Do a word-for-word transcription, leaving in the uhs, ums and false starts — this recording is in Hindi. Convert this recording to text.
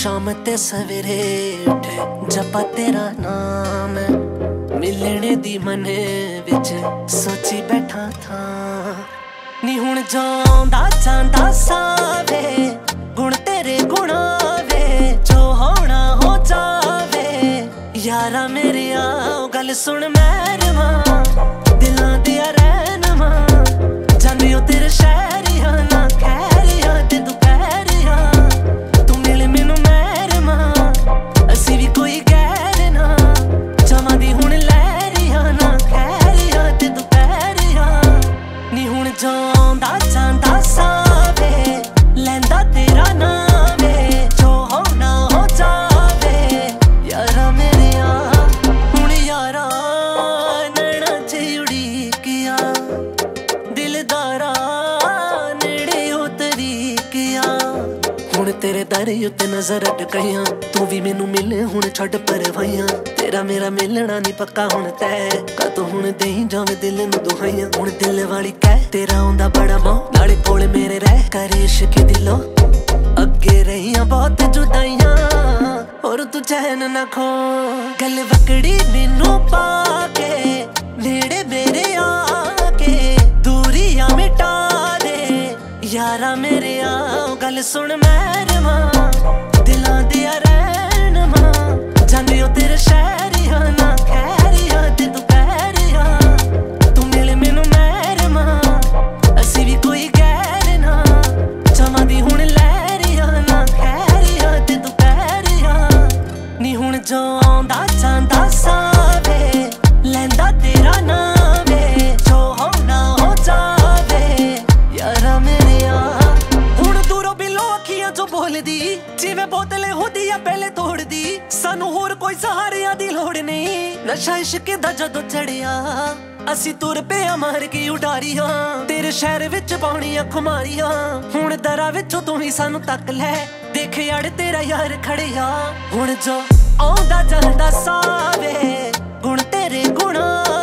शाम ते सवेरे उठे जपा तेरा नाम, मिलने दी मने विच सोची बैठा था। नी हुण जांदा जांदा सावे गुण तेरे गुणा वे, जो होना हो जावे यारा मेरे आओ गल सुन मैरमा, दिलां दिया रहनमा जाने ओ तेरे शहरिया ना खैरिया ते दुपहरिया, तू मिल मैनू मैरमा असी भी कोई गैर ना, जमा दी हुण लहरिया ना खैरिया ते दुपहरिया। नी हुण जांदा जांदा सावे लैंदा तेरा नाम है, जो होना हो जावे यारा मेरे आ। हुण यारा नैना च उड़ीकिया दिलदारा नेड़े ओ तरीकिया, हुण तेरे दर उत्ते नजर अटकाइयां, तू भी मैनू मिले हुण छड्ड परवाइयां, तेरा मेरा मिलना नी पक्का हुण तै, कदों हुण देई जावे दिल नू दुहाइयां। हुण दिल वाली कह तेरा आउंदा बड़ा मोह, नाले कोल मेरे रह कर इश्क दिलो, अगे रहियां बहुत जुदाइयां और तू चैन ना खो। गल वकड़ी मैनू पाके नेड़े मेरे आके दूरियां मिटा दे यारा मेरे आओ गल सुन मैरमा, दिलां दिया रहनमा जाने ओ तेरे शहरिया ना खैरिया ते दुपहरिया, तू मिल मैनू मैरमा असी भी कोई गैर ना, जमा दी हुण लहरिया ना खैरिया ते दुपहरिया। नी हुण जांदा जांदा सावे लैंदा तेरा नाम है, जो होना हो जावे यारा मेरे आ। हुण दूरों बिलो अखियां जो बोलदी जिवें बोतले होदी आ पहले तोड़दी, सानू होर कोई सहारिया दी लोड़ नहीं, नशा इश्क दा जदों चढ़िया असी तुर पे मार के उडारियां, तेरे शहर विच पाउणियां खुमारियां, हुण दरा विचों तू ही सानू तक लै, देख यार तेरा यार खड़िया। हुण जो आउंदा जांदा सावे गुण तेरे गुणा